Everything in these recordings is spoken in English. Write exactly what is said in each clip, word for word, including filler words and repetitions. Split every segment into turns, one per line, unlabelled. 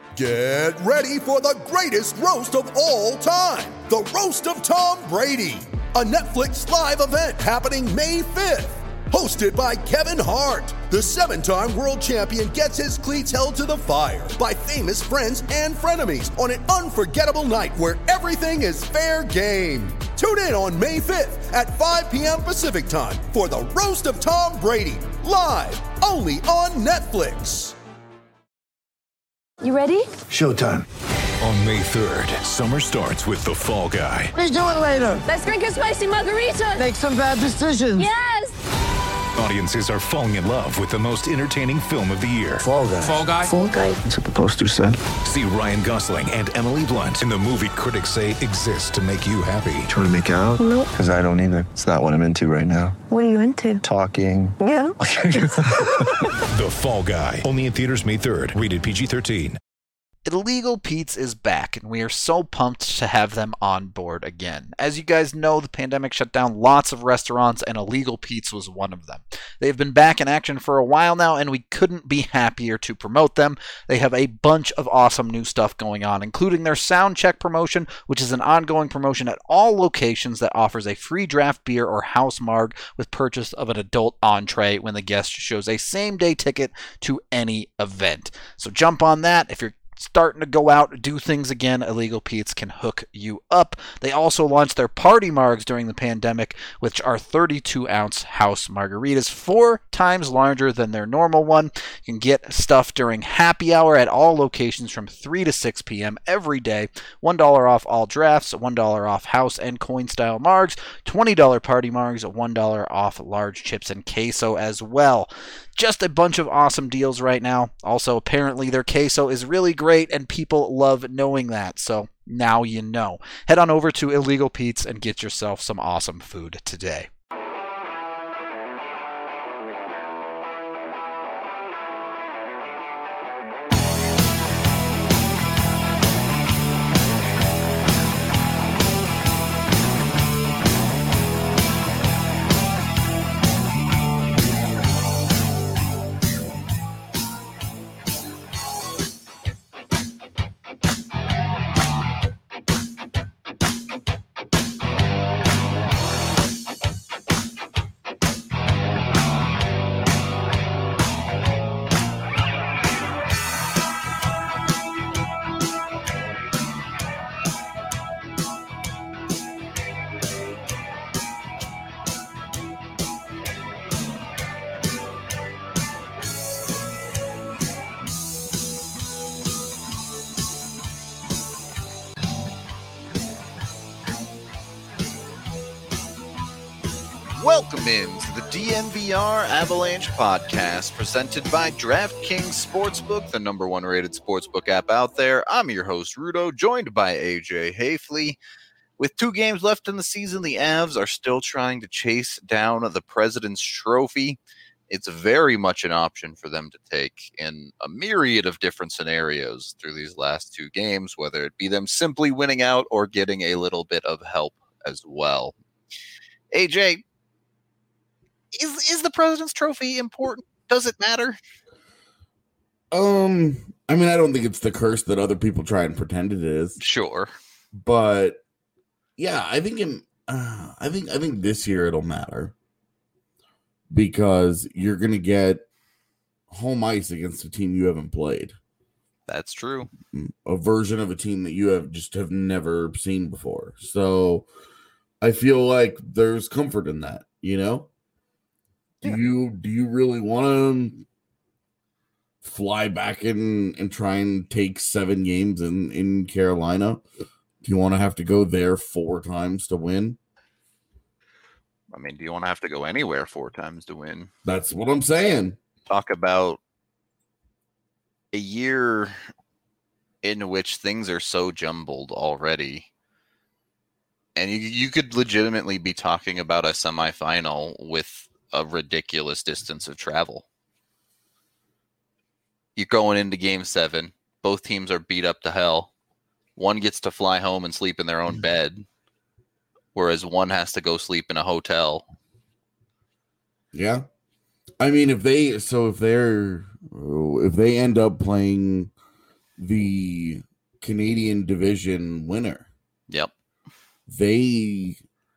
Get ready for the greatest roast of all time, the Roast of Tom Brady, a Netflix live event happening May fifth. Hosted by Kevin Hart, the seven-time world champion gets his cleats held to the fire by famous friends and frenemies on an unforgettable night where everything is fair game. Tune in on May fifth at five p.m. Pacific time for the Roast of Tom Brady, live only on Netflix.
You ready?
Showtime.
On May third, summer starts with The Fall Guy.
Let's do it later.
Let's drink a spicy margarita.
Make some bad decisions.
Yes!
Audiences are falling in love with the most entertaining film of the year.
Fall Guy.
Fall Guy.
Fall Guy.
That's what the poster said.
See Ryan Gosling and Emily Blunt in the movie critics say exists to make you happy.
Trying to make it out?
Nope.
Because I don't either. It's not what I'm into right now.
What are you into?
Talking.
Yeah.
The Fall Guy. Only in theaters May third. Rated P G thirteen.
Illegal Pete's is back, and we are so pumped to have them on board again. As you guys know, the pandemic shut down lots of restaurants, and Illegal Pete's was one of them. They've been back in action for a while now, and we couldn't be happier to promote them. They have a bunch of awesome new stuff going on, including their Sound Check promotion, which is an ongoing promotion at all locations that offers a free draft beer or house marg with purchase of an adult entree when the guest shows a same-day ticket to any event. So jump on that if you're starting to go out, do things again. Illegal Pete's can hook you up. They also launched their party margs during the pandemic, which are thirty-two ounce house margaritas, four times larger than their normal one. You can get stuff during happy hour at all locations from three to six p.m. every day. one dollar off all drafts, one dollar off house and coin style margs, twenty dollars party margs, one dollar off large chips and queso as well. Just a bunch of awesome deals right now. Also, apparently their queso is really great and people love knowing that. So now you know. Head on over to Illegal Pete's and get yourself some awesome food today. Welcome in to the D N V R Avalanche podcast presented by DraftKings Sportsbook, the number one rated sportsbook app out there. I'm your host, Rudo, joined by A J Hafley. With two games left in the season, the Avs are still trying to chase down the President's Trophy. It's very much an option for them to take in a myriad of different scenarios through these last two games, whether it be them simply winning out or getting a little bit of help as well. A J, Is is the President's Trophy important? Does it matter?
Um, I mean, I don't think it's the curse that other people try and pretend it is.
Sure,
but yeah, I think in, uh, I think I think this year it'll matter because you're gonna get home ice against a team you haven't played.
That's true.
A version of a team that you have just have never seen before. So I feel like there's comfort in that, you know. Do you do you really want to fly back in and try and take seven games in, in Carolina? Do you want to have to go there four times to win?
I mean, do you want to have to go anywhere four times to win?
That's what I'm saying.
Talk about a year in which things are so jumbled already. And you, you could legitimately be talking about a semifinal with a ridiculous distance of travel. You're going into game seven. Both teams are beat up to hell. One gets to fly home and sleep in their own bed, whereas one has to go sleep in a hotel.
Yeah. I mean, if they, so if they're, if they end up playing the Canadian division winner.
Yep.
They,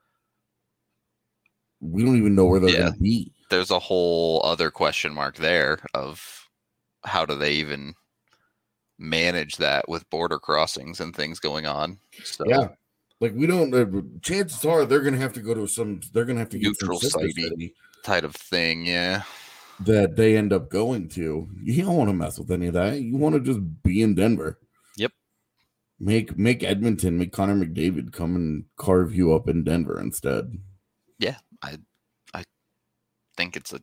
we don't even know where they're
Yeah.
going to be.
There's a whole other question mark there of how do they even manage that with border crossings and things going on. So
Yeah. Like we don't, uh, chances are they're going to have to go to some, they're going to have to get
Neutral
some sister
city.
city
type of thing. Yeah.
that they end up going to. You don't want to mess with any of that. You want to just be in Denver.
Yep.
Make make Edmonton, make Connor McDavid come and carve you up in Denver instead.
Yeah. I I think it's a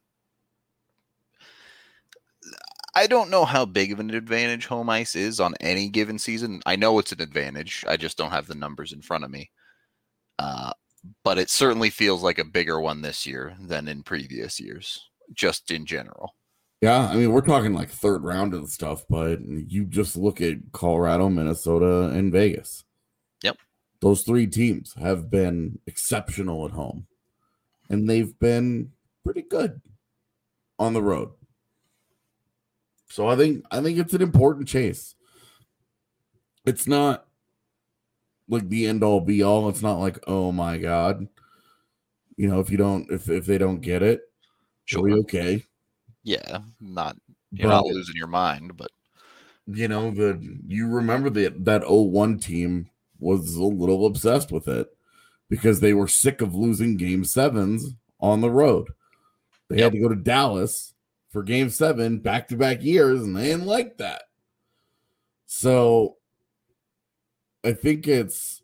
I don't know how big of an advantage home ice is on any given season. I know it's an advantage. I just don't have the numbers in front of me. Uh, but it certainly feels like a bigger one this year than in previous years, just in general.
Yeah, I mean, we're talking like third round and stuff, but you just look at Colorado, Minnesota, and Vegas.
Yep.
Those three teams have been exceptional at home, and they've been pretty good on the road. So I think I think it's an important chase. It's not like the end all be all. It's not like, oh my God. You know, if you don't if if they don't get it,
Sure.
it'll be okay.
Yeah, not you're
But-
not losing your mind, but
You know, the you remember that that oh one team was a little obsessed with it because they were sick of losing game sevens on the road. They
Yep.
had to go to Dallas for game seven back to back years, and they didn't like that. So I think it's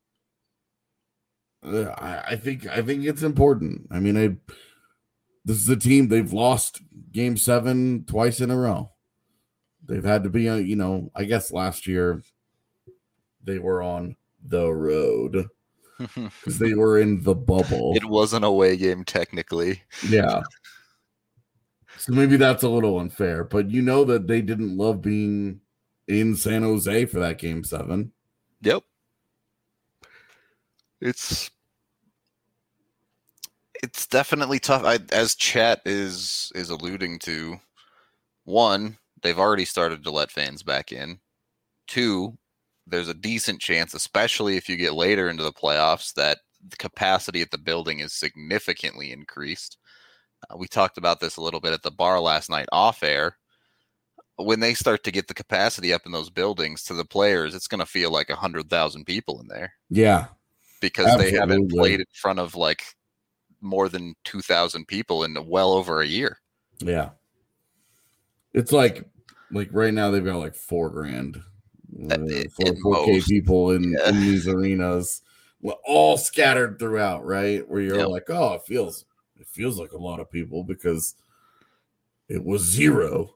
uh, I, I think I think it's important. I mean, I this is a team they've lost game seven twice in a row. They've had to be, uh, you know, I guess last year they were on the road because they were in the bubble.
it was an away game technically.
Yeah. So maybe that's a little unfair, but you know that they didn't love being in San Jose for that game seven.
Yep. It's it's definitely tough. I, as Chat is is alluding to, one, they've already started to let fans back in. Two, there's a decent chance, especially if you get later into the playoffs, that the capacity at the building is significantly increased. Uh, we talked about this a little bit at the bar last night off air. When they start to get the capacity up in those buildings to the players, it's going to feel like one hundred thousand people in there
Yeah.
because they haven't
Absolutely.
played in front of like more than two thousand people in well over a year.
Yeah. It's like, like right now they've got like four grand,
At-
uh,
at
four, four K
most.
people in,
Yeah.
in these arenas, well, all scattered throughout, right? Where you're
Yep.
like, oh, it feels, it feels like a lot of people because it was zero.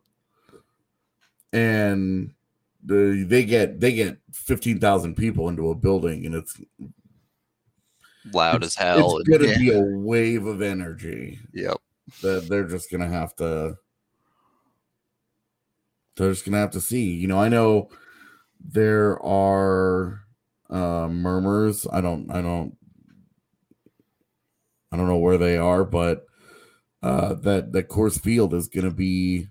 And the, they get, they get fifteen thousand people into a building and it's,
Loud as hell.
it's going to
Yeah.
be a wave of energy
Yep.
that they're just gonna have to they're just gonna have to see. You know, I know there are uh murmurs. I don't I don't I don't know where they are, but uh that that Coors Field is gonna be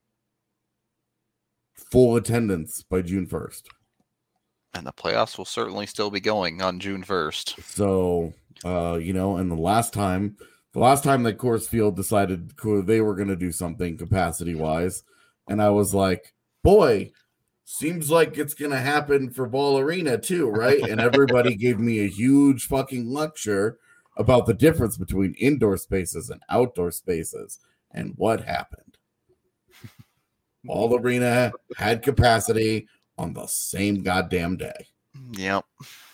full attendance by June first.
And the playoffs will certainly still be going on June first.
So uh, you know, and the last time the last time that Coors Field decided co- they were going to do something capacity wise, and I was like, boy, seems like it's going to happen for Ball Arena too, right? And everybody gave me a huge fucking lecture about the difference between indoor spaces and outdoor spaces. And what happened? Ball Arena had capacity on the same goddamn day.
Yep.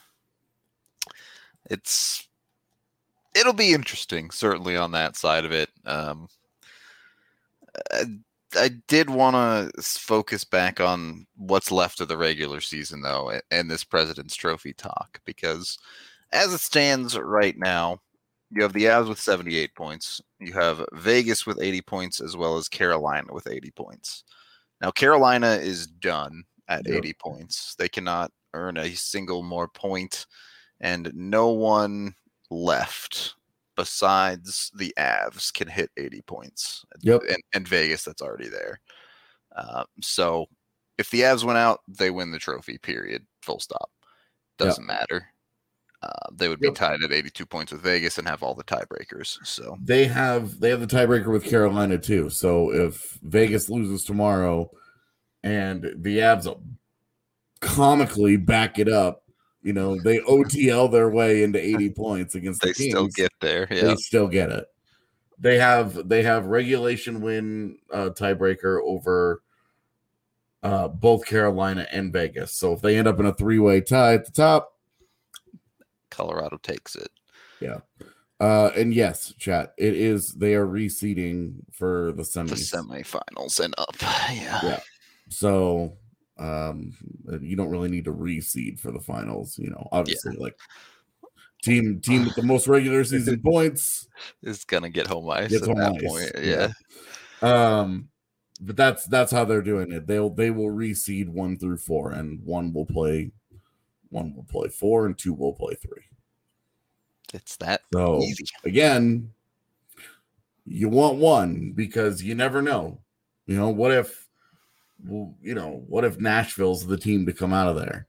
It's it'll be interesting, certainly on that side of it. Um, I, I did want to focus back on what's left of the regular season, though, a- and this President's Trophy talk, because as it stands right now, you have the Avs with seventy-eight points. You have Vegas with eighty points, as well as Carolina with eighty points. Now, Carolina is done at
Yep.
eighty points. They cannot earn a single more point, and no one left besides the Avs can hit eighty points.
Yep.
And, and Vegas, that's already there. Uh, so if the Avs went out, they win the trophy. Period. Full stop. Doesn't yep. matter. Uh, they would be yep. tied at eighty-two points with Vegas and have all the tiebreakers. So
they have they have the tiebreaker with Carolina too. So if Vegas loses tomorrow and the Avs comically back it up, you know, they O T L their way into eighty points against
they
the Kings.
Still get there. Yeah,
they still get it. They have they have regulation win uh, tiebreaker over uh, both Carolina and Vegas. So if they end up in a three-way tie at the top,
Colorado takes it.
Yeah. Uh, and yes, chat, it is, they are reseeding for the semis.
The semifinals and up. Yeah.
Yeah. So um, you don't really need to reseed for the finals, you know, obviously yeah. like team team with the most regular season points
is going to get home ice at that ice. point. Yeah.
yeah. Um, but that's, that's how they're doing it. They'll, they will reseed one through four and one will play One will play four and two will play three.
It's that
so,
easy.
Again, you want one because you never know. You know, what if, well, you know, what if Nashville's the team to come out of there?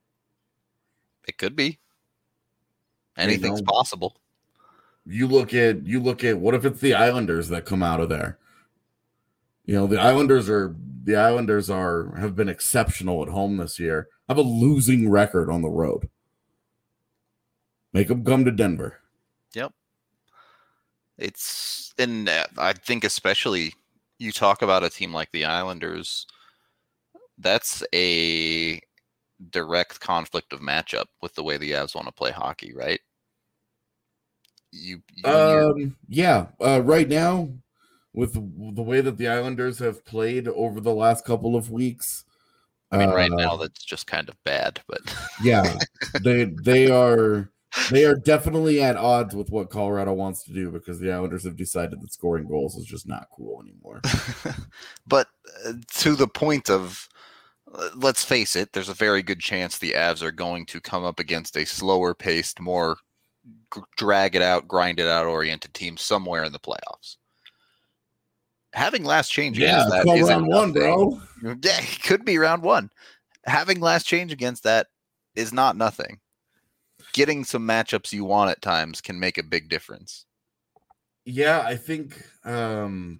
It could be. Anything's
you know,
possible.
You look at, you look at, what if it's the Islanders that come out of there? You know, the Islanders are, the Islanders are, have been exceptional at home this year. Have a losing record on the road. Make them come to Denver.
Yep. It's, and uh, I think especially you talk about a team like the Islanders, that's a direct conflict of matchup with the way the Avs want to play hockey, right? You, you
um, yeah. Uh, right now, with the way that the Islanders have played over the last couple of weeks,
I mean, right uh, now that's just kind of bad, but
yeah, they they are they are definitely at odds with what Colorado wants to do because the Islanders have decided that scoring goals is just not cool anymore.
But uh, to the point of, uh, let's face it, there's a very good chance the Avs are going to come up against a slower paced, more g- drag it out, grind it out oriented team somewhere in the playoffs. Having last change
yeah,
against that
is round one, bro.
Yeah, it could be round one. Having last change against that is not nothing. Getting some matchups you want at times can make a big difference.
Yeah, I think um,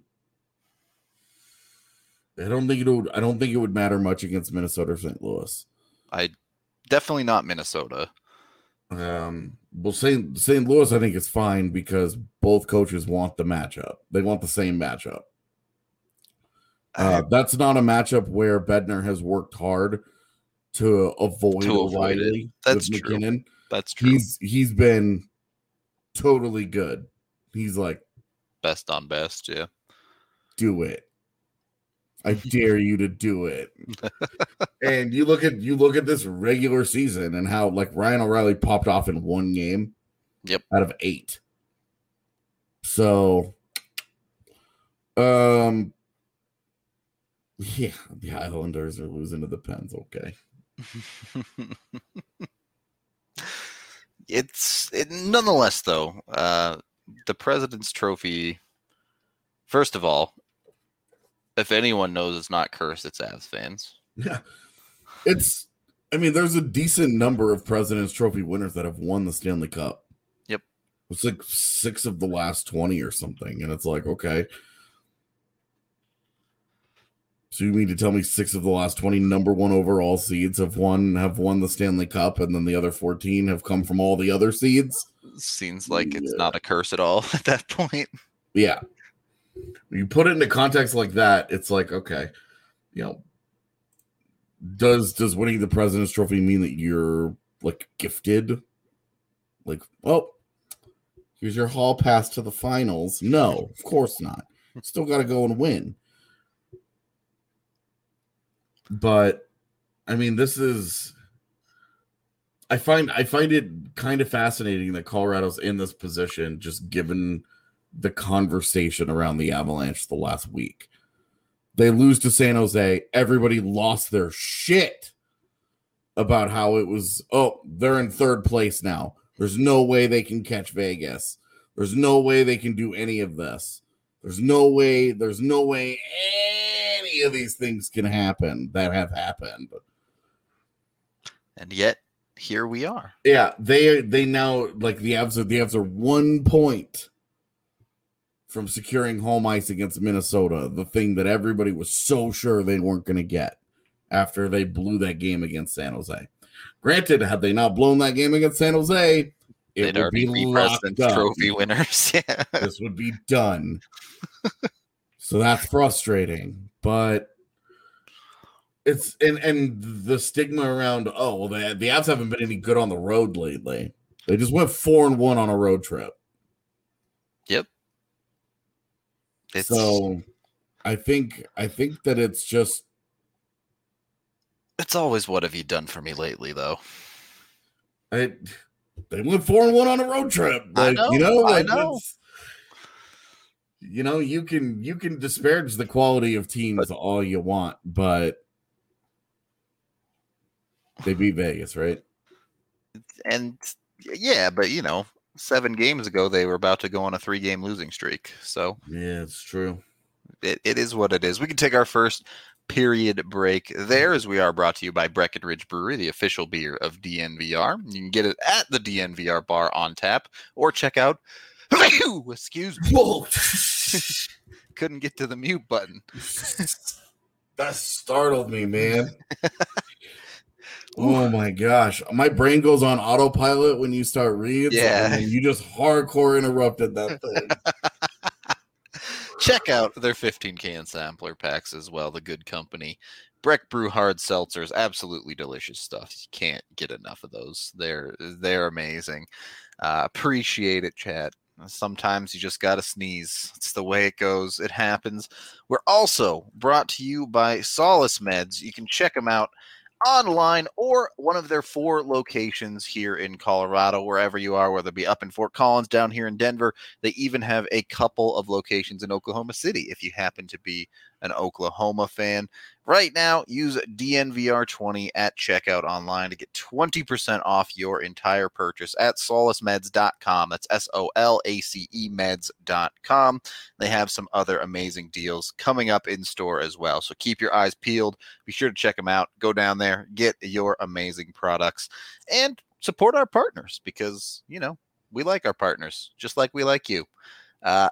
I don't think it would. I don't think it would matter much against Minnesota or Saint Louis.
I definitely not Minnesota.
Um, well, Saint Saint Louis, I think it's fine because both coaches want the matchup. They want the same matchup. Uh, that's not a matchup where Bednar has worked hard to avoid
to avoid
O'Reilly
it. That's
with
true.
McKinnon.
That's true.
He's he's been totally good. He's like
best on best, yeah.
Do it. I dare you to do it. And you look at you look at this regular season and how like Ryan O'Reilly popped off in one game.
Yep.
Out of eight. So um yeah, the Islanders are losing to the Pens. Okay.
It's it, nonetheless, though, uh, the President's Trophy, first of all, if anyone knows it's not cursed, it's Avs fans.
Yeah. It's, I mean, there's a decent number of President's Trophy winners that have won the Stanley Cup.
Yep.
It's like six of the last twenty or something. And it's like, okay. So you mean to tell me six of the last twenty number one overall seeds have won have won the Stanley Cup, and then the other fourteen have come from all the other seeds?
Seems like
yeah.
It's not a curse at all at that point.
Yeah. You put it into context like that, it's like, okay, you know, does does winning the President's Trophy mean that you're like gifted? Like, well, here's your hall pass to the finals. No, of course not. Still got to go and win. But I mean, this is I find I find it kind of fascinating that Colorado's in this position, just given the conversation around the Avalanche the last week. They lose to San Jose. Everybody lost their shit about how it was, oh, they're in third place now. There's no way they can catch Vegas. There's no way they can do any of this. There's no way, there's no way any of these things can happen that have happened.
And yet, here we are.
Yeah, they they now like the Avs are the Avs are one point from securing home ice against Minnesota, the thing that everybody was so sure they weren't going to get after they blew that game against San Jose. Granted, had they not blown that game against San Jose, it
They'd
would
already
be
be
locked
President's
up.
Trophy winners. Yeah.
This would be done. So that's frustrating, but it's and and the stigma around oh well the the Avs haven't been any good on the road lately. They just went four and one on a road trip.
Yep. It's,
so I think I think that it's just
it's always what have you done for me lately, though.
I, they went four and one on a road trip.
I
Like,
know,
you know, like
I know.
it's- you know, you can you can disparage the quality of teams
But-
all you want, but they beat Vegas, right?
And yeah, but you know, seven games ago they were about to go on a three-game losing streak. So
Yeah, it's true.
it, it is what it is. We can take our first period break there, as we are brought to you by Breckenridge Brewery, the official beer of D N V R. You can get it at the D N V R bar on tap, or check out excuse me.
Whoa.
Couldn't get to the mute button.
That startled me, man. Oh my gosh. My brain goes on autopilot when you start reading.
Yeah.
And you just hardcore interrupted that thing.
Check out their fifteen can sampler packs as well. The Good Company Breck Brew hard seltzers, absolutely delicious stuff. You can't get enough of those. They're they're amazing. Uh, appreciate it, chat. Sometimes you just gotta sneeze. It's the way it goes. It happens. We're also brought to you by Solace Meds. You can check them out online or one of their four locations here in Colorado, wherever you are, whether it be up in Fort Collins, down here in Denver. They even have a couple of locations in Oklahoma City if you happen to be an Oklahoma fan. Right now, use D N V R twenty at checkout online to get twenty percent off your entire purchase at solace meds dot com. That's S O L A C E meds dot com. They have some other amazing deals coming up in store as well. So keep your eyes peeled. Be sure to check them out. Go down there, get your amazing products, and support our partners because, you know, we like our partners just like we like you. Uh,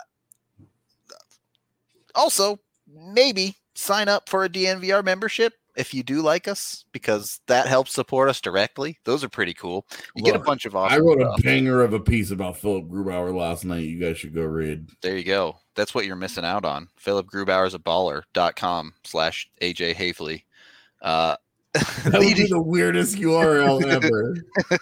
also, maybe sign up for a D N V R membership if you do like us, because that helps support us directly. Those are pretty cool. You
Look,
get a bunch of awesome
I wrote
stuff.
a banger of a piece about Philip Grubauer last night. You guys should go read.
There you go. That's what you're missing out on. Philip Grubauer's a baller dot com slash A J Hafley. Uh,
That would be the weirdest U R L ever.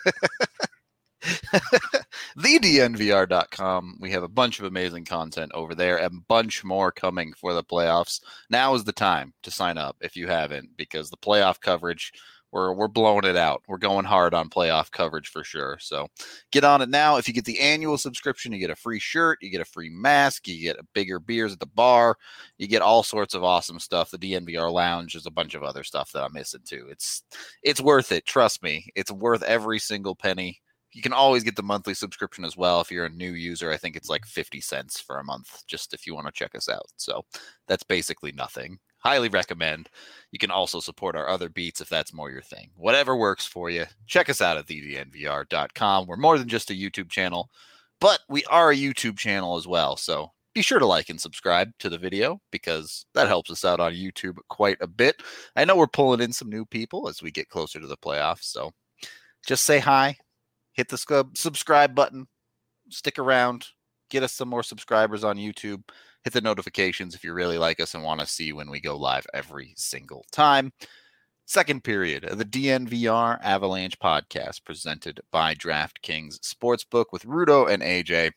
the D N V R dot com. We have a bunch of amazing content over there and a bunch more coming for the playoffs. Now is the time to sign up if you haven't, because the playoff coverage, we're we're blowing it out. We're going hard on playoff coverage for sure. So get on it now. If you get the annual subscription, you get a free shirt, you get a free mask, you get a bigger beers at the bar, you get all sorts of awesome stuff. The D N V R Lounge, there's a bunch of other stuff that I'm missing too. It's it's worth it. Trust me. It's worth every single penny. You can always get the monthly subscription as well. If you're a new user, I think it's like fifty cents for a month, just if you want to check us out. So that's basically nothing. Highly recommend. You can also support our other beats if that's more your thing. Whatever works for you. Check us out at the D N V R dot com. We're more than just a YouTube channel, but we are a YouTube channel as well. So be sure to like and subscribe to the video because that helps us out on YouTube quite a bit. I know we're pulling in some new people as we get closer to the playoffs. So just say hi. Hit the sub- subscribe button, stick around, get us some more subscribers on YouTube, hit the notifications if you really like us and want to see when we go live every single time. Second period of the D N V R Avalanche podcast presented by DraftKings Sportsbook with Rudo and A J.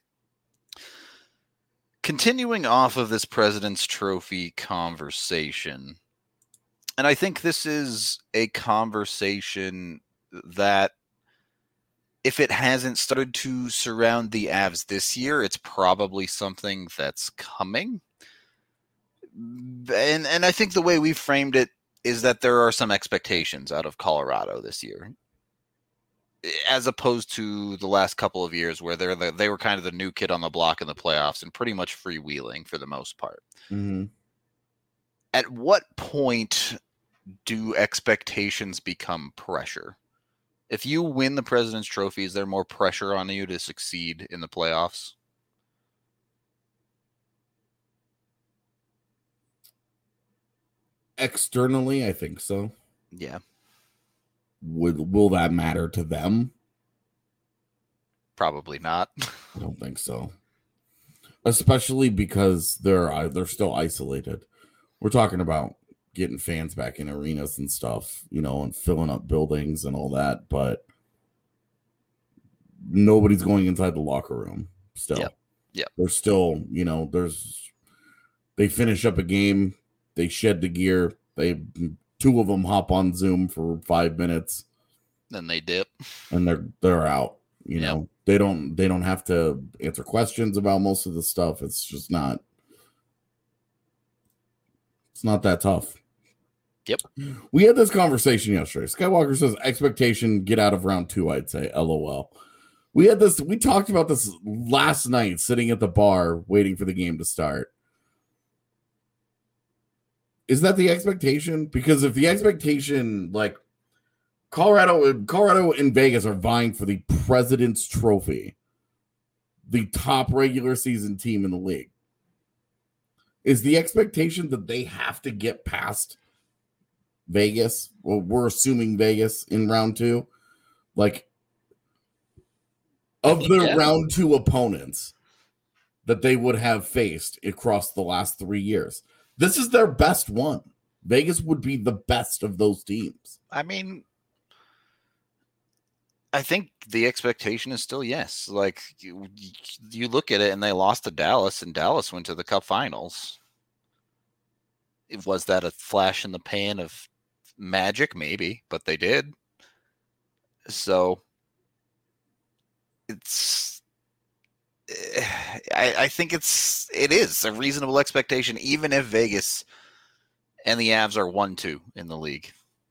Continuing off of this President's Trophy conversation, and I think this is a conversation that if it hasn't started to surround the Avs this year, it's probably something that's coming. And and I think the way we framed it is that there are some expectations out of Colorado this year, as opposed to the last couple of years where they're the, they were kind of the new kid on the block in the playoffs and pretty much freewheeling for the most part.
Mm-hmm.
at what point do expectations become pressure? If you win the President's Trophy, is there more pressure on you to succeed in the playoffs?
Externally, I think so.
Yeah.
Would will that matter to them?
Probably not.
I don't think so. Especially because they're they're still isolated. We're talking about getting fans back in arenas and stuff, you know, and filling up buildings and all that, but nobody's going inside the locker room still.
Yeah. Yeah.
There's still, you know, there's they finish up a game, they shed the gear, they two of them hop on Zoom for five minutes,
then they dip,
and they're they're out. You
Yep.
know, they don't they don't have to answer questions about most of the stuff. It's just not it's not that tough.
Yep.
We had this conversation yesterday. Skywalker says expectation get out of round two, I'd say. LOL. We had this, we talked about this last night sitting at the bar waiting for the game to start. Is that the expectation? Because if the expectation, like Colorado, Colorado and Vegas are vying for the President's Trophy, the top regular season team in the league, is the expectation that they have to get past Vegas? Well, we're assuming Vegas in round two. Like, of the
yeah.
round two opponents that they would have faced across the last three years, this is their best one. Vegas would be the best of those teams.
I mean, I think the expectation is still yes. Like, you, you look at it and they lost to Dallas, and Dallas went to the Cup Finals. Was that a flash in the pan of magic? Maybe, but they did. So it's, I, I think it's, it is a reasonable expectation, even if Vegas and the Avs are one two in the league.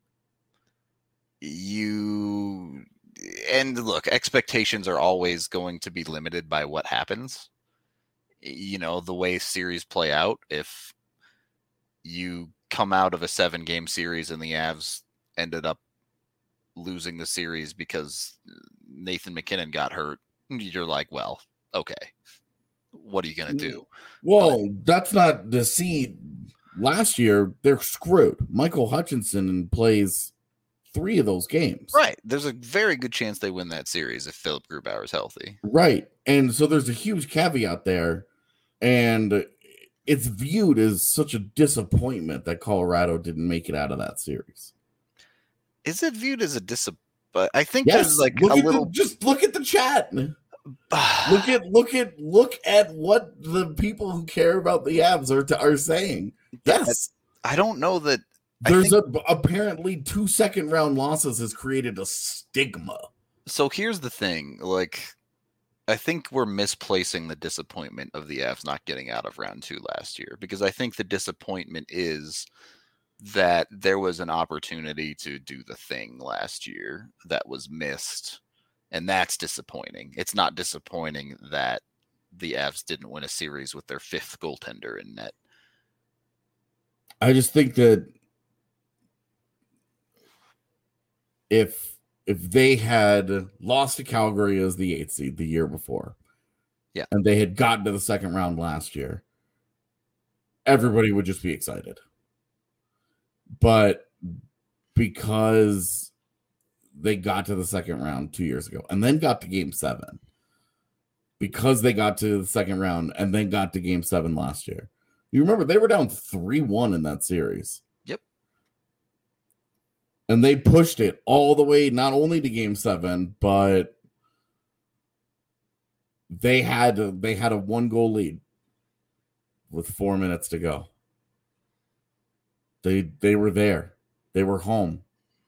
You, and look, expectations are always going to be limited by what happens. You know, the way series play out. If you come out of a seven game series and the Avs ended up losing the series because Nathan McKinnon got hurt, you're like, well, okay, what are you going to do?
Well, but, that's not the see. Last year, they're screwed. Michael Hutchinson plays three of those games.
Right. There's a very good chance they win that series if Philip Grubauer is healthy.
Right. And so there's a huge caveat there. And it's viewed as such a disappointment that Colorado didn't make it out of that series.
Is it viewed as a disappointment? I think
yes.
there's like
look
a
at
little.
The, just look at the chat. look at look at look at what the people who care about the Avs are are saying. Yes,
I don't know that.
There's
think,
a apparently two second round losses has created a stigma.
So here's the thing, like, I think we're misplacing the disappointment of the Avs not getting out of round two last year, because I think the disappointment is that there was an opportunity to do the thing last year that was missed, and that's disappointing. It's not disappointing that the Avs didn't win a series with their fifth goaltender in net.
I just think that if if they had lost to Calgary as the eighth seed the year before,
yeah,
and they had gotten to the second round last year, everybody would just be excited. But because they got to the second round two years ago and then got to game seven, because they got to the second round and then got to game seven last year, you remember they were down three one in that series.
Yep.
And they pushed it all the way, not only to game seven, but they had they had a one goal lead with four minutes to go. They they were there. They were home.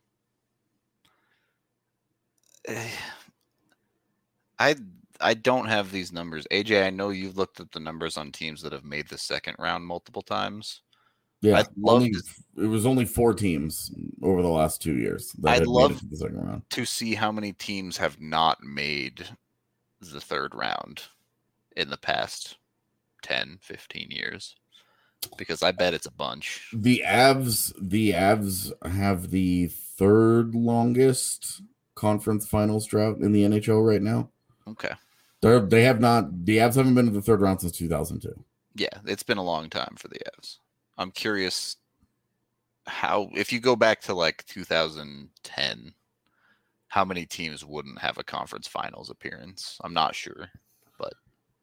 I I don't have these numbers. A J, I know you've looked at the numbers on teams that have made the second round multiple times.
Yeah,
I'd love
only,
to,
it was only four teams over the last two years. That
I'd
had
love
made it to the second round.
to see how many teams have not made the third round in the past ten, fifteen years. Because I bet it's a bunch.
The Avs, the Avs have the third longest conference finals drought in the N H L right now.
Okay.
They're, they have not, the Avs haven't been to the third round since two thousand two.
Yeah, it's been a long time for the Avs. I'm curious how, if you go back to like two thousand ten, how many teams wouldn't have a conference finals appearance? I'm not sure, but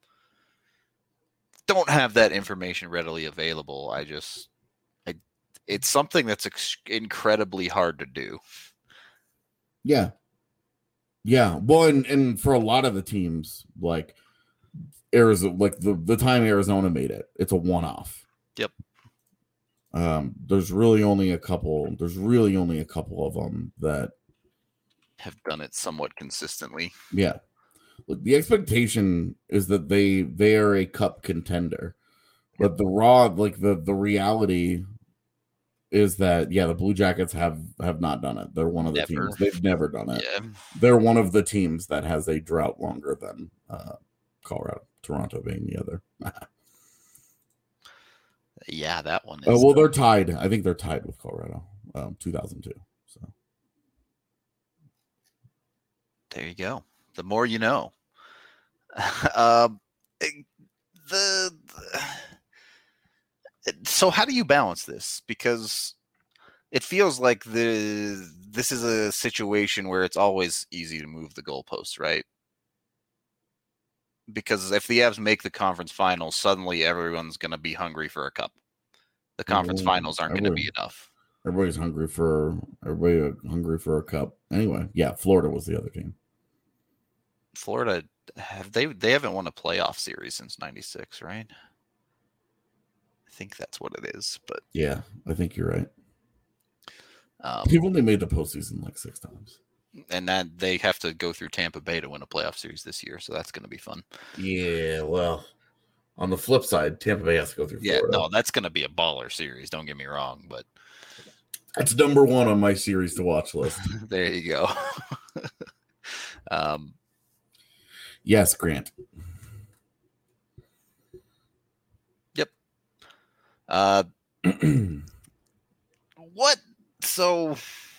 don't have that information readily available. I just, I, it's something that's ex- incredibly hard to do.
Yeah. Yeah. Well, and, and for a lot of the teams, like Arizona, like the, the time Arizona made it, it's a one-off.
Yep.
Um, there's really only a couple, there's really only a couple of them that
have done it somewhat consistently.
Yeah. Look, the expectation is that they they are a cup contender. But the raw, like the the reality is that yeah, the Blue Jackets have have not done it. They're one of the
Never.
teams. They've never done it.
Yeah.
They're one of the teams that has a drought longer than uh, Colorado, Toronto being the other.
Yeah, that one is.
Uh, well, they're tied. I think they're tied with Colorado, um, two thousand two. So
there you go. The more you know. um, the, the so how do you balance this? Because it feels like the this is a situation where it's always easy to move the goalposts, right? Because if the Avs make the conference finals, suddenly everyone's going to be hungry for a cup. The conference
Well,
finals aren't going to be enough.
Everybody's hungry for everybody hungry for a cup. Anyway, yeah, Florida was the other team.
Florida, have they they haven't won a playoff series since ninety-six, right? I think that's what it is, but
Yeah, I think you're right.
um,
They've only made the postseason like six times.
and that they have to go through Tampa Bay to win a playoff series this year, so that's going to be fun.
Yeah, well, on the flip side, Tampa Bay has to go through
Yeah,
Florida.
no, that's going to be a baller series. Don't get me wrong, but
That's number one on my series to watch list.
there you go. um,
Yes, Grant.
yep. Uh, what? So,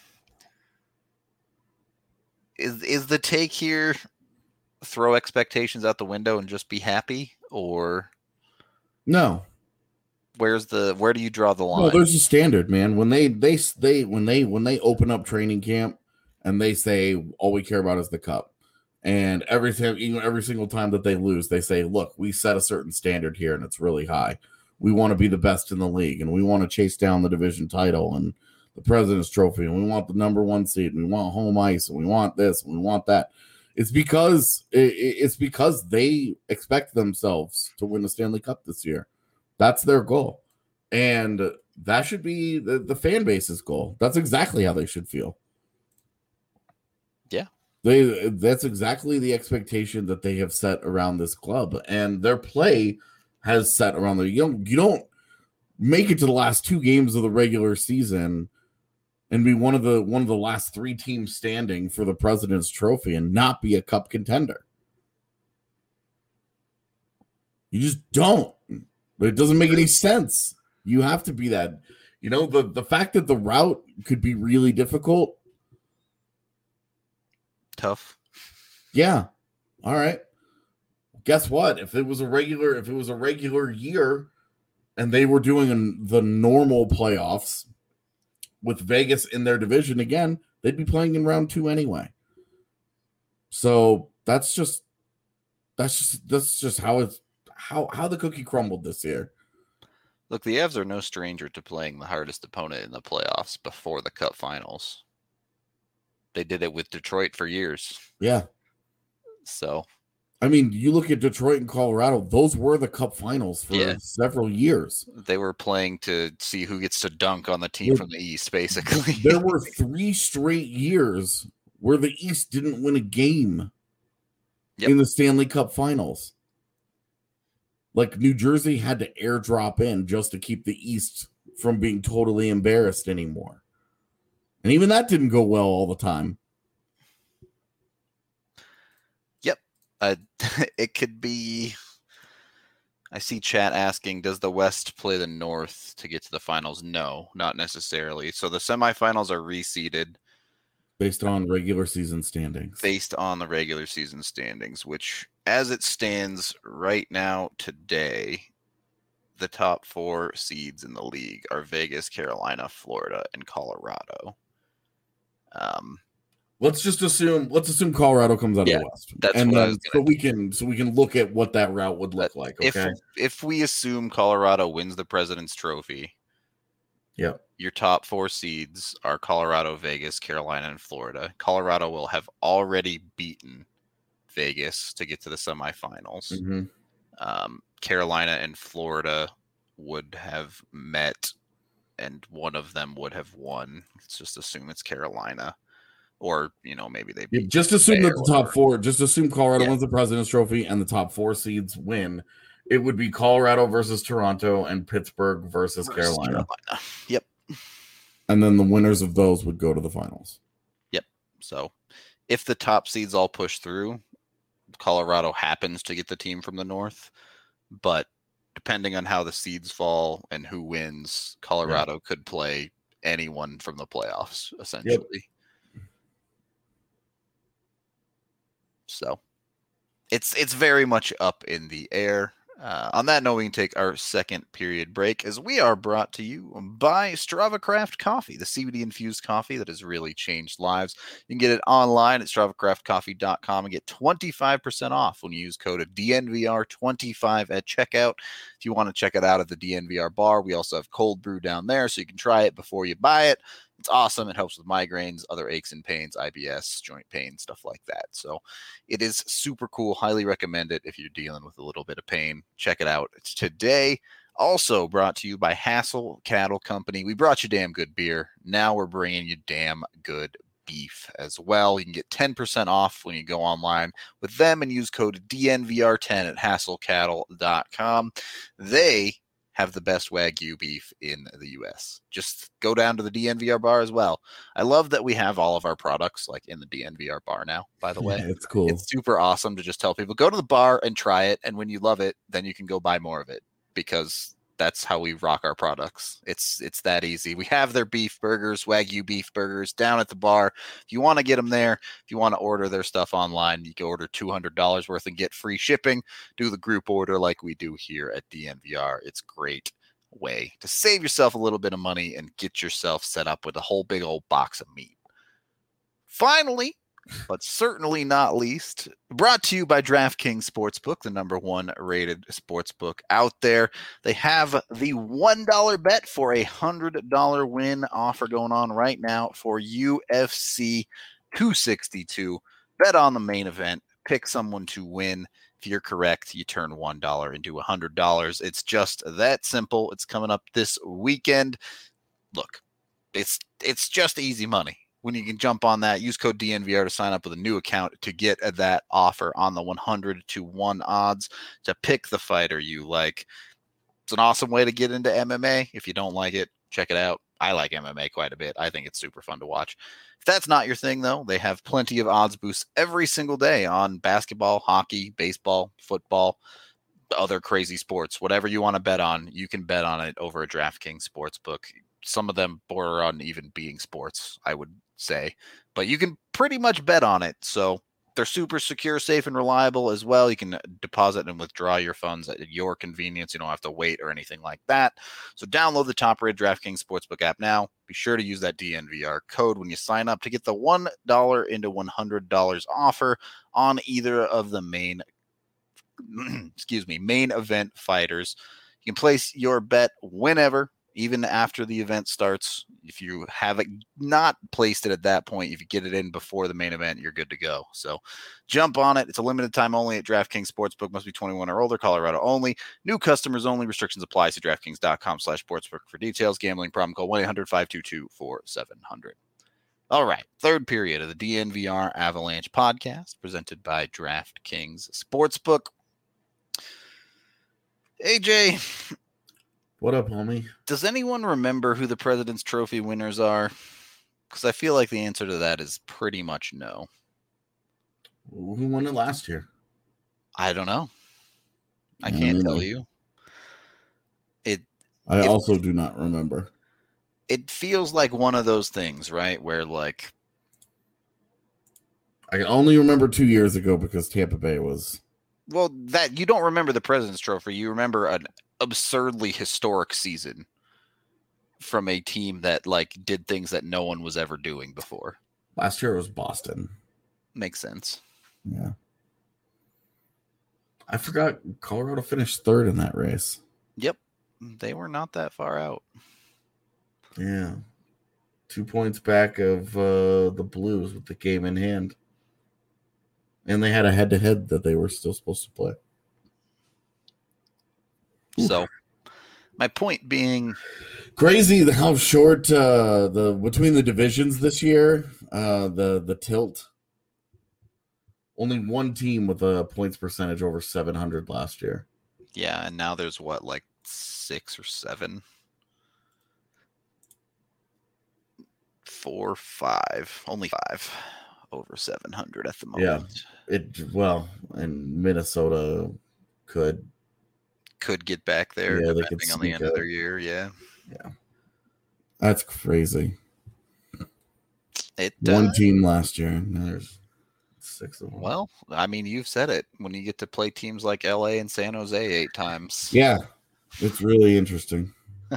is is the take here? Throw expectations out the window and just be happy, or
No.
where's the where do you draw the line?
Well, there's a standard, man. When they they they when they when they open up training camp and they say all we care about is the cup, and every time, you know, every single time that they lose, they say, "Look, we set a certain standard here, and it's really high. We want to be the best in the league, and we want to chase down the division title and the President's Trophy, and we want the number one seed, and we want home ice, and we want this, and we want that." It's because it, it's because they expect themselves to win the Stanley Cup this year. That's their goal. And that should be the, the fan base's goal. That's exactly how they should feel.
Yeah.
They that's exactly the expectation that they have set around this club. And their play has set around the you don't you don't make it to the last two games of the regular season and be one of the one of the last three teams standing for the President's Trophy and not be a cup contender. You just don't. It doesn't make any sense. You have to be that. You know, the, the fact that the route could be really difficult.
Tough.
Yeah. All right. Guess what? If it was a regular, if it was a regular year and they were doing an, the normal playoffs with Vegas in their division again, they'd be playing in round two anyway. So that's just that's just that's just how it's how how the cookie crumbled this year.
Look, the Avs are no stranger to playing the hardest opponent in the playoffs before the Cup Finals. They did it with Detroit for years.
Yeah.
So,
I mean, you look at Detroit and Colorado, those were the Cup Finals for
Yeah.
several years.
they were playing to see who gets to dunk on the team
There-
from the East, basically.
There were three straight years where the East didn't win a game
Yep.
in the Stanley Cup Finals. Like New Jersey had to airdrop in just to keep the East from being totally embarrassed anymore. And even that didn't go well all the time.
Yep. Uh, it could be I see chat asking, does the West play the North to get to the finals? No, not necessarily. So the semifinals are reseeded
based on regular season standings.
Based on the regular season standings, which as it stands right now today, the top four seeds in the league are Vegas, Carolina, Florida, and Colorado. Um,
let's just assume let's assume Colorado comes out
yeah,
of the West.
That's
and
what
then
I was
so we can so we can look at what that route would look like. Okay.
If if we assume Colorado wins the President's Trophy,
yeah,
your top four seeds are Colorado, Vegas, Carolina, and Florida. Colorado will have already beaten Vegas to get to the semifinals.
Mm-hmm.
Um, Carolina and Florida would have met, and one of them would have won. Let's just assume it's Carolina. Or, you know, maybe they
yeah, just assume that the top
whatever.
four, just assume Colorado
Yeah.
wins the President's Trophy and the top four seeds win. It would be Colorado versus Toronto and Pittsburgh versus, versus Carolina.
Carolina. Yep.
And then the winners of those would go to the finals.
Yep. So if the top seeds all push through, Colorado happens to get the team from the North. But depending on how the seeds fall and who wins, Colorado yeah. could play anyone from the playoffs, essentially. Yep. So it's it's very much up in the air. Uh, on that note, we can take our second period break as we are brought to you by Strava Craft Coffee, the C B D-infused coffee that has really changed lives. You can get it online at strava craft coffee dot com and get twenty-five percent off when you use code D N V R twenty-five at checkout. If you want to check it out at the D N V R bar, we also have cold brew down there, so you can try it before you buy it. It's awesome. It helps with migraines, other aches and pains, I B S, joint pain, stuff like that. So it is super cool. Highly recommend it if you're dealing with a little bit of pain. Check it out. It's today. Also brought to you by Hassel Cattle Company. We brought you damn good beer. Now we're bringing you damn good beef as well. You can get ten percent off when you go online with them and use code D N V R ten at hassel cattle dot com. They have the best Wagyu beef in the U S. Just go down to the D N V R bar as well. I love that we have all of our products like in the D N V R bar now, by the way.
Yeah, it's cool.
It's super awesome to just tell people, go to the bar and try it. And when you love it, then you can go buy more of it because that's how we rock our products. It's it's that easy. We have their beef burgers, Wagyu beef burgers down at the bar. If you want to get them there, if you want to order their stuff online, you can order two hundred dollars worth and get free shipping. Do the group order like we do here at D N V R. It's a great way to save yourself a little bit of money and get yourself set up with a whole big old box of meat. Finally, but certainly not least, brought to you by DraftKings Sportsbook, the number one rated sportsbook out there. They have the one dollar bet for a one hundred dollars win offer going on right now for U F C two sixty-two. Bet on the main event. Pick someone to win. If you're correct, you turn one dollar into one hundred dollars. It's just that simple. It's coming up this weekend. Look, it's it's just easy money. When you can jump on that, use code D N V R to sign up with a new account to get that offer on the one hundred to one odds to pick the fighter you like. It's an awesome way to get into M M A. If you don't like it, check it out. I like M M A quite a bit. I think it's super fun to watch. If that's not your thing, though, they have plenty of odds boosts every single day on basketball, hockey, baseball, football, other crazy sports. Whatever you want to bet on, you can bet on it over at DraftKings Sportsbook. Some of them border on even being sports, I would say, but you can pretty much bet on it. So they're super secure, safe, and reliable as well. You can deposit and withdraw your funds at your convenience. You don't have to wait or anything like that. So download the top-rated DraftKings Sportsbook app now. Be sure to use that D N V R code when you sign up to get the one dollar into one hundred dollars offer on either of the main, excuse me, main event fighters. You can place your bet whenever, even after the event starts. If you have it not placed it at that point, if you get it in before the main event, you're good to go. So jump on it. It's a limited time only at DraftKings Sportsbook. Must be twenty-one or older. Colorado only. New customers only. Restrictions apply. See DraftKings.com slash sportsbook for details. Gambling problem. Call one eight hundred five two two four seven zero zero. All right. Third period of the D N V R Avalanche podcast presented by DraftKings Sportsbook. A J,
what up, homie?
Does anyone remember who the President's Trophy winners are? Because I feel like the answer to that is pretty much no.
Who won it last year?
I don't know. I can't
I
tell
know.
you.
I
It-
also do not remember.
It feels like one of those things, right? Where like,
I can only remember two years ago because Tampa Bay was.
well, that you don't remember the President's Trophy. You remember an absurdly historic season from a team that like did things that no one was ever doing before.
Last year it was Boston.
Makes sense.
Yeah. I forgot Colorado finished third in that race.
Yep. They were not that far out.
Yeah. Two points back of uh, the Blues with the game in hand. And they had a head-to-head that they were still supposed to play.
So my point being,
crazy how short uh, the between the divisions this year, uh, the the tilt. Only one team with a points percentage over seven hundred last year.
yeah, and now there's what, like six or seven? Four, five, only five over seven hundred at the moment.
Yeah. It well, and Minnesota could.
Could get back there
Yeah, they could
depending on the
sneak
end of
up.
their year. Yeah.
Yeah. That's crazy.
It
One
uh,
team last year, and there's six of them.
Well, I mean, you've said it. When you get to play teams like L A and San Jose eight times.
Yeah. It's really interesting.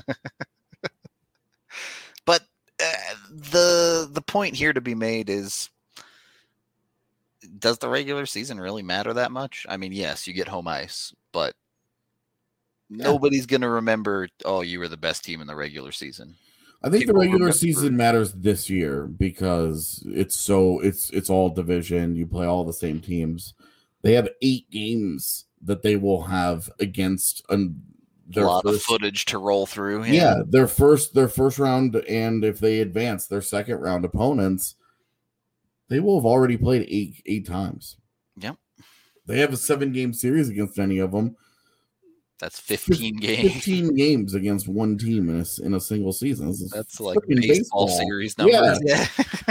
But uh, the the point here to be made is, does the regular season really matter that much? I mean, yes, you get home ice, but
Yeah.
nobody's going to remember, oh, you were the best team in the regular season.
I think
People
the regular
remember-
season matters this year because it's so it's it's all division. You play all the same teams. They have eight games that they will have against um,
A
their
lot of
first,
footage to roll through.
yeah, their first their first round, and if they advance their second round opponents, they will have already played eight eight times.
Yep.
They have a seven game series against any of them.
That's fifteen games.
Fifteen games against one team in a, in a single season. This is
That's like
freaking
baseball, series numbers. Yeah.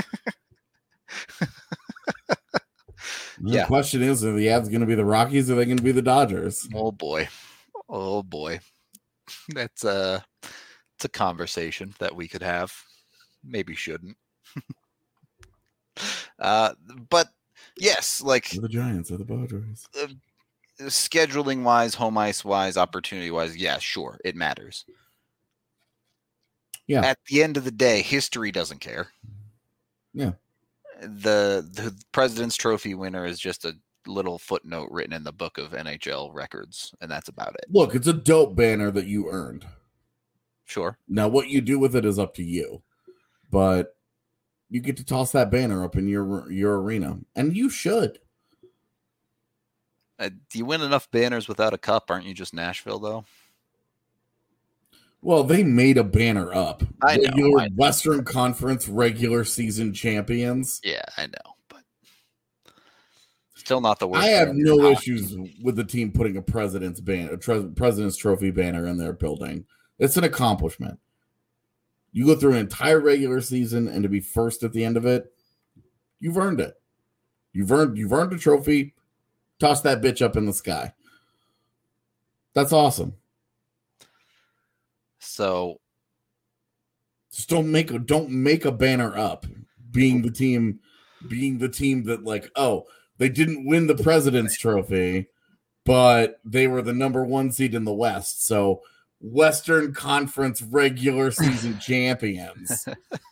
The
Yeah.
question is, are the Avs going to be the Rockies or are they going to be the Dodgers?
Oh boy. Oh boy. That's a it's a conversation that we could have. Maybe shouldn't. uh but yes, like
Or the Giants or the Padres?
scheduling wise, home ice wise, opportunity wise, yeah, sure, it matters.
Yeah.
At the end of the day, history doesn't care.
Yeah.
The the President's Trophy winner is just a little footnote written in the book of N H L records, and that's about it.
Look, it's a dope banner that you earned.
Sure.
Now, what you do with it is up to you, but you get to toss that banner up in your your arena, and you should.
Uh, do you win enough banners without a cup? Aren't you just Nashville, though?
Well, they made a banner up.
I know,
Your
I know.
Western Conference regular season champions.
Yeah, I know, but still not the worst.
I have
banner
no
in
issues with the team putting a president's banner, a tre- president's trophy banner in their building. It's an accomplishment. You go through an entire regular season, and to be first at the end of it, you've earned it. You've earned you've earned a trophy. Toss that bitch up in the sky. That's awesome.
So
Just don't make a don't make a banner up being the team being the team that like, oh, they didn't win the President's Trophy, but they were the number one seed in the West. So Western Conference regular season champions.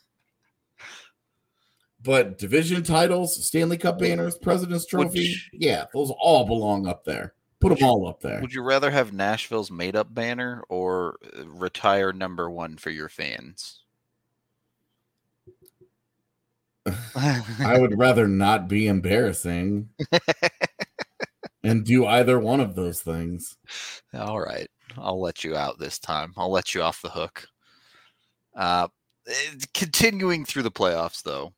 But division titles, Stanley Cup banners, President's Trophy,
Which-
yeah, those all belong up there. Put them all up there.
would you rather have Nashville's made up banner or uh, retire number one for your fans?
I would rather not be embarrassing and do either one of those things.
All right. I'll let you out this time. I'll let you off the hook. Uh, eh, continuing through the playoffs, though,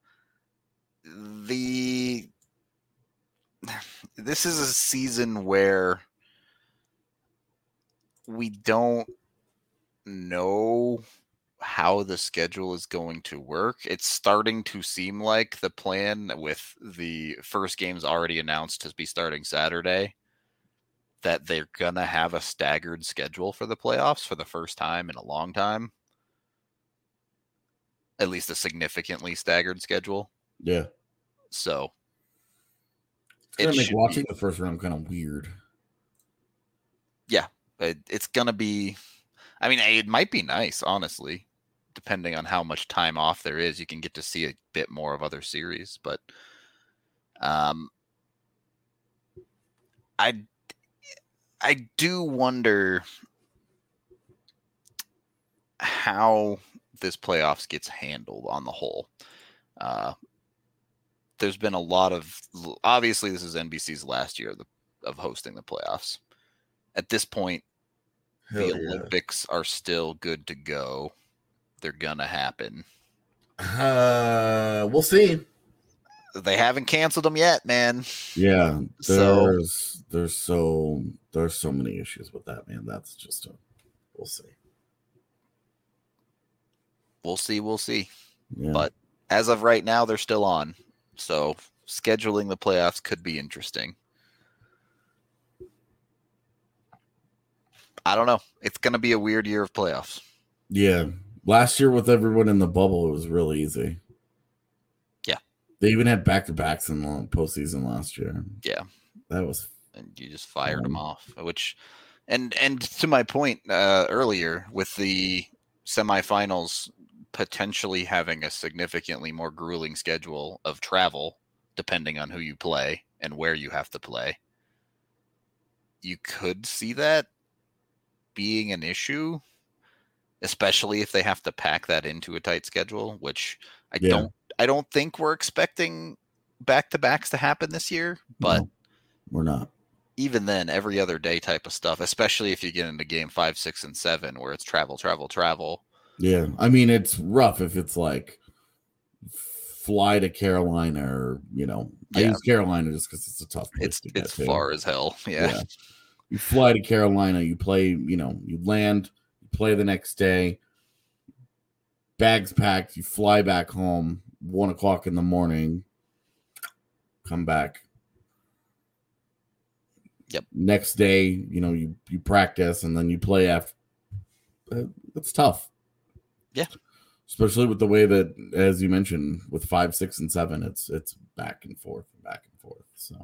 the this is a season where we don't know how the schedule is going to work. It's starting to seem like the plan, with the first games already announced to be starting Saturday, that they're going to have a staggered schedule for the playoffs for the first time in a long time. At least a significantly staggered schedule.
Yeah.
So
it's going to make
should
watching
be-
the first round kind of weird.
Yeah, it, it's going to be, I mean, it might be nice, honestly, depending on how much time off there is. You can get to see a bit more of other series, but um, I, I do wonder how this playoffs gets handled on the whole. Uh, there's been a lot of, obviously this is N B C's last year of, the, of hosting the playoffs. At this point,
Hell
the
yeah.
Olympics are still good to go. They're gonna happen.
Uh, we'll see.
They haven't canceled them yet, man.
Yeah,
So-
there's there's so there's so many issues with that, man. That's just a we'll see.
We'll see, we'll see.
Yeah.
But as of right now, they're still on. So scheduling the playoffs could be interesting. I don't know. It's going to be a weird year of playoffs.
Yeah. Last year with everyone in the bubble, it was really easy.
Yeah.
They even had back to backs in the postseason last year.
Yeah.
That was
And you just fired them
Um,
off, which, and and to my point uh, earlier, with the semifinals potentially having a significantly more grueling schedule of travel, depending on who you play and where you have to play, you could see that being an issue, especially if they have to pack that into a tight schedule, which I
Yeah.
don't I don't think we're expecting back-to-backs to happen this year, but
no, we're not.
even then, every other day type of stuff, especially if you get into game five, six, and seven, where it's travel, travel, travel.
Yeah. I mean, it's rough if it's like fly to Carolina or, you know, I
Yeah.
use Carolina just because it's a tough place
It's
to get
it's
to.
far as hell. Yeah.
Yeah. You fly to Carolina, you play, you know, you land, you play the next day, bags packed, you fly back home, one o'clock in the morning, come back.
Yep.
Next day, you know, you, you practice and then you play after. Uh, It's tough.
Yeah.
Especially with the way that, as you mentioned, with five, six, and seven, it's it's back and forth and back and forth. So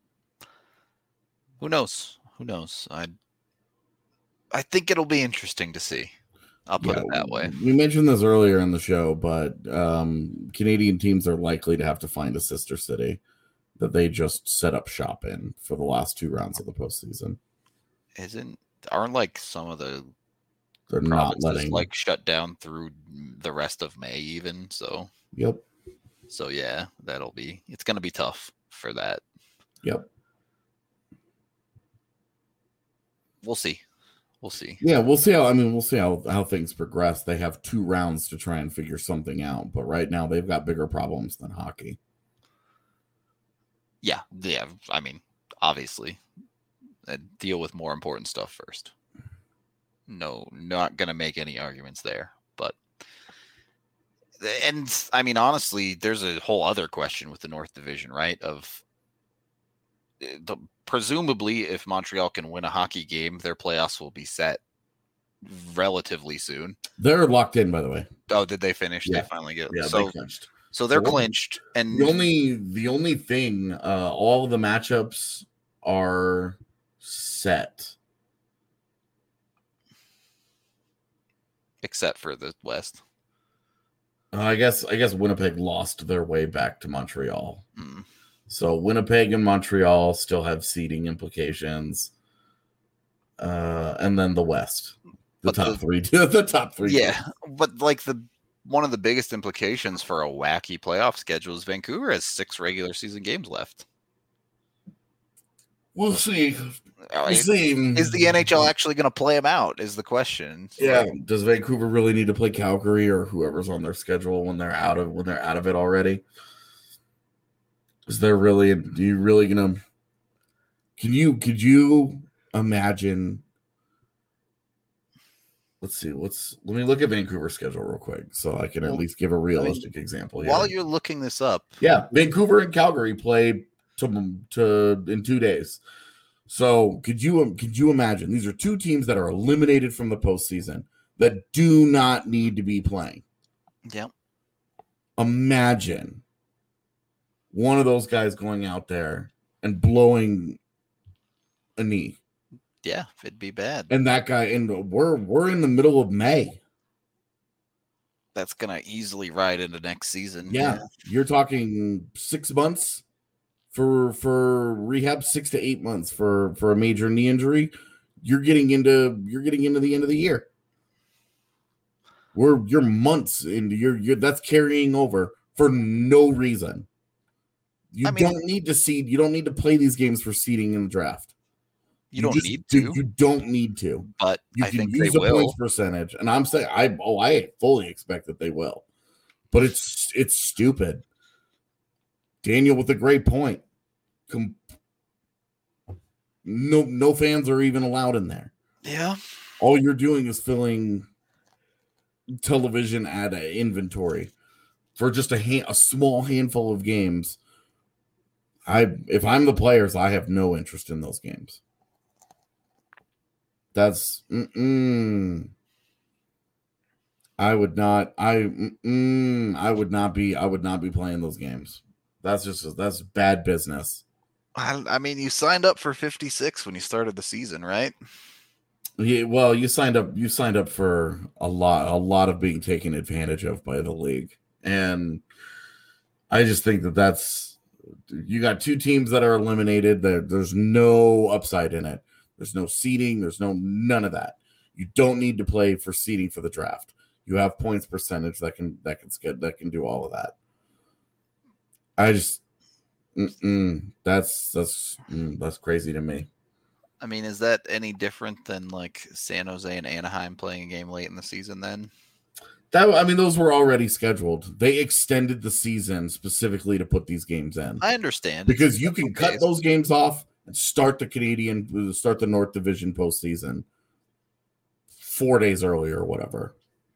Who knows? Who knows? I I think it'll be interesting to see. I'll put
Yeah,
it that way.
We mentioned this earlier in the show, but um, Canadian teams are likely to have to find a sister city that they just set up shop in for the last two rounds of the postseason.
Isn't aren't like some of the
They're not
provinces
letting.
like shut down through the rest of May even? So
Yep.
so yeah, that'll be it's gonna be tough for that.
Yep.
We'll see. We'll see.
Yeah, we'll see how. I mean, we'll see how how things progress. They have two rounds to try and figure something out, but right now they've got bigger problems than hockey.
Yeah, yeah. I mean, obviously, uh, deal with more important stuff first. No, not gonna make any arguments there. But, and I mean, honestly, there's a whole other question with the North Division, right? Of uh, the, presumably, if Montreal can win a hockey game, their playoffs will be set relatively soon.
They're locked in, by the way.
Oh, did they finish?
Yeah.
They finally get
Yeah,
so
they clinched.
so they're
So-
clinched, and
The only the only thing, uh, all of the matchups are set.
except for the West.
Uh, I guess I guess Winnipeg lost their way back to Montreal.
Mm.
So Winnipeg and Montreal still have seeding implications. Uh, and then the West. The
But
top
the-
three the top three.
Yeah, but like the one of the biggest implications for a wacky playoff schedule is Vancouver has six regular season games left.
We'll see.
Uh,
We'll
Is,
see.
is the N H L actually going to play them out? Is the question.
Yeah. Does Vancouver really need to play Calgary or whoever's on their schedule when they're out of when they're out of it already? Is there really? Do you really gonna? Can you? Could you imagine? Let's see. Let's let me look at Vancouver's schedule real quick so I can at
Well,
least give a realistic example.
While
here.
you're looking this up,
Yeah, Vancouver and Calgary play to to in two days. So could you could you imagine these are two teams that are eliminated from the postseason that do not need to be playing?
Yep.
Imagine one of those guys going out there and blowing a knee.
Yeah, it'd be bad.
And that guy, and we're we're in the middle of May.
That's gonna easily ride into next season.
Yeah, yeah. You're talking six months for for rehab, six to eight months for for a major knee injury. You're getting into you're getting into the end of the year. We're you're months into your you're that's carrying over for no reason. You I mean, don't need to seed. You don't need to play these games for seeding in the draft.
You, you don't just, need to.
You don't need to.
But
you
I
can
think
use
they
the
will.
Points percentage, and I'm saying I oh I fully expect that they will. But it's it's stupid. Daniel with a great point. Com- no no fans are even allowed in there.
Yeah.
All you're doing is filling television ad inventory for just a hand, a small handful of games. I if I'm the players, I have no interest in those games. That's mm-mm. I would not. I mm-mm, I would not be. I would not be playing those games. That's just that's bad business.
I, I mean, you signed up for fifty-six when you started the season, right?
Yeah. Well, you signed up. You signed up for a lot. A lot of being taken advantage of by the league, and I just think that that's. You got two teams that are eliminated. There, there's no upside in it. There's no seeding. There's no none of that. You don't need to play for seeding for the draft. You have points percentage that can that can get that can do all of that. I just mm-mm, that's that's mm, that's crazy to me.
I mean, is that any different than like San Jose and Anaheim playing a game late in the season? Then
that I mean, those were already scheduled. They extended the season specifically to put these games in.
I understand
because you can cut those games off and start the Canadian, start the North Division postseason four days earlier or whatever.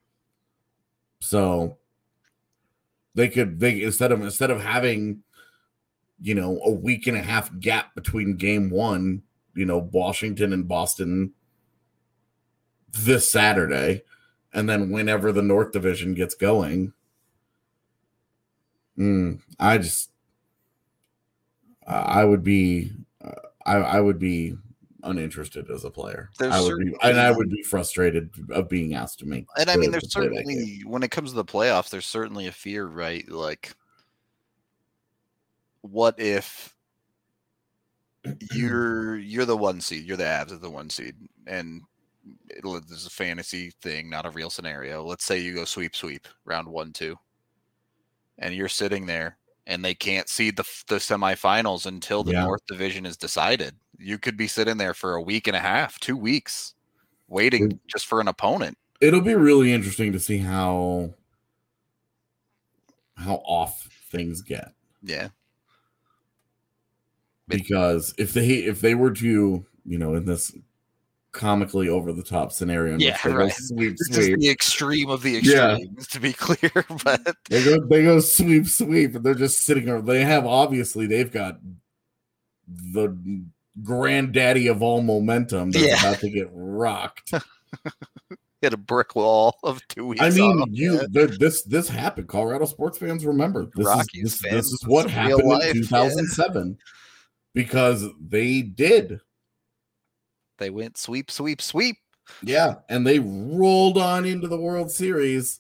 So they could they instead of instead of having, you know, a week and a half gap between game one, you know, Washington and Boston this Saturday, and then whenever the North Division gets going, mm, I just I would be uh, I I would be uninterested as a player. There's I would be, and I would be frustrated of being asked to make.
And I mean, there's certainly when it comes to the playoffs, there's certainly a fear, right? Like, what if you're you're the one seed, you're the Avs of the one seed, and it'll, this is a fantasy thing, not a real scenario. Let's say you go sweep sweep round one two, and you're sitting there. And they can't seed the the semifinals until the yeah. North Division is decided. You could be sitting there for a week and a half, two weeks, waiting it, just for an opponent.
It'll be really interesting to see how how off things get.
Yeah,
because if they if they were to, you know, in this comically over the top scenario,
yeah, right.
Sweep,
this
sweep.
is the extreme of the extremes, yeah. to be clear. But
they go, they go sweep, sweep, and they're just sitting there. They have obviously they've got the granddaddy of all momentum that's yeah. about to get rocked.
Hit a brick wall of two weeks.
I mean, off, you the, this this happened. Colorado sports fans remember this. Rockies is, this, fans, this is what happened life, in two thousand seven yeah. because they did.
They went sweep, sweep, sweep.
Yeah, and they rolled on into the World Series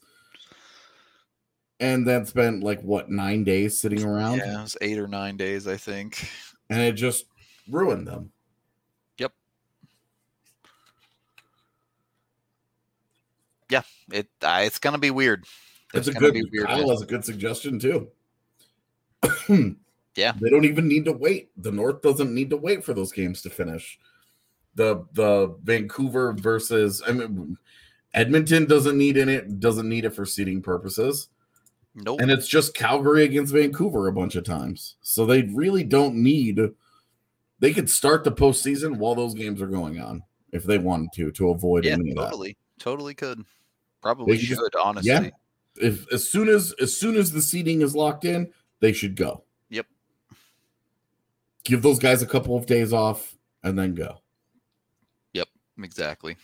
and then spent, like, what, nine days sitting around?
Yeah, it was eight or nine days, I think.
And it just ruined them.
Yep. Yeah, it uh, it's going to be weird.
It's, it's a good, weird Kyle has a good suggestion, too.
Yeah.
They don't even need to wait. The North doesn't need to wait for those games to finish. The the Vancouver versus I mean Edmonton doesn't need in it doesn't need it for seeding purposes.
Nope.
And it's just Calgary against Vancouver a bunch of times. So they really don't need they could start the postseason while those games are going on if they wanted to to avoid
yeah,
any of
totally. that. Totally could. Probably should, just, honestly.
Yeah. If as soon as as soon as the seeding is locked in, they should go.
Yep.
Give those guys a couple of days off. and then go.
Yep, exactly.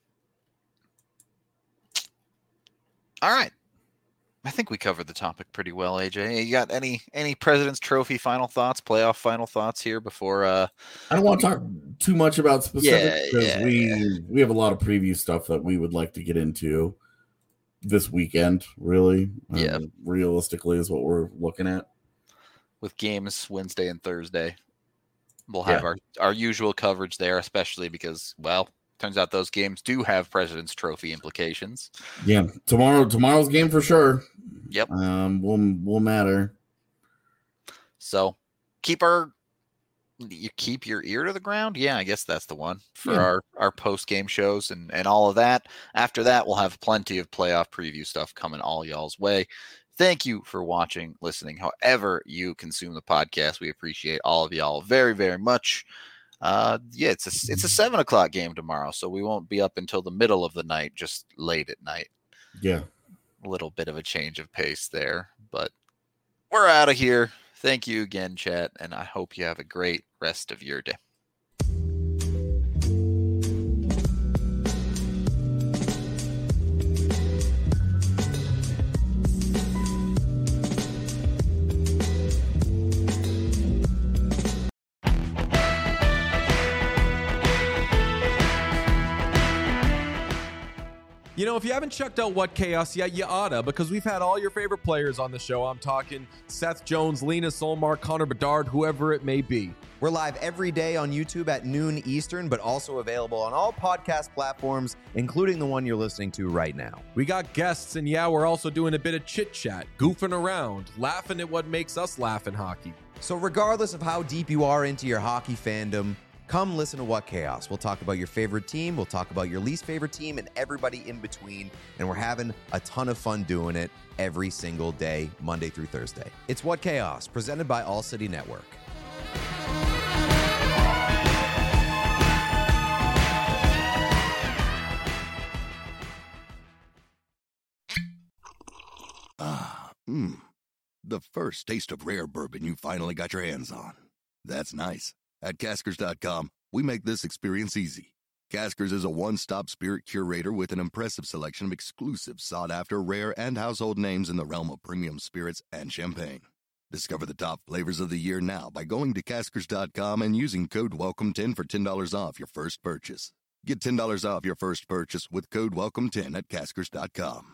All right. I think we covered the topic pretty well, A J. You got any any President's Trophy final thoughts, playoff final thoughts here before? Uh,
I don't want to talk too much about specifics
Yeah,
because
yeah,
we
yeah.
we have a lot of preview stuff that we would like to get into this weekend. Really,
Yeah.
Um, realistically, is what we're looking at.
with games Wednesday and Thursday, we'll have
Yeah.
our, our usual coverage there, especially because, well, turns out those games do have President's Trophy implications.
Yeah, tomorrow tomorrow's game for sure.
Yep.
Um, will will matter.
So keep our you keep your ear to the ground. Yeah, I guess that's the one for
Yeah.
our, our post game shows and, and all of that. After that, we'll have plenty of playoff preview stuff coming all y'all's way. Thank you for watching, listening, however you consume the podcast. We appreciate all of y'all very, very much. Uh, yeah, it's a, it's a seven o'clock game tomorrow, so we won't be up until the middle of the night, just late at night.
Yeah.
A little bit of a change of pace there, but we're out of here. Thank you again, chat, and I hope you have a great rest of your day.
You know, if you haven't checked out What Chaos yet, you oughta, because we've had all your favorite players on the show. I'm talking Seth Jones, Lena Solmark, Connor Bedard, whoever it may be.
We're live every day on YouTube at noon Eastern, but also available on all podcast platforms, including the one you're listening to right now.
We got guests, and yeah, we're also doing a bit of chit-chat, goofing around, laughing at what makes us laugh in hockey.
So regardless of how deep you are into your hockey fandom, come listen to What Chaos. We'll talk about your favorite team, we'll talk about your least favorite team, and everybody in between. And we're having a ton of fun doing it every single day, Monday through Thursday. It's What Chaos, presented by All City Network.
Ah, mmm. The first taste of rare bourbon you finally got your hands on. That's nice. At Caskers dot com, we make this experience easy. Caskers is a one-stop spirit curator with an impressive selection of exclusive, sought-after, rare, and household names in the realm of premium spirits and champagne. Discover the top flavors of the year now by going to Caskers dot com and using code welcome ten for ten dollars off your first purchase. Get ten dollars off your first purchase with code welcome ten at Caskers dot com.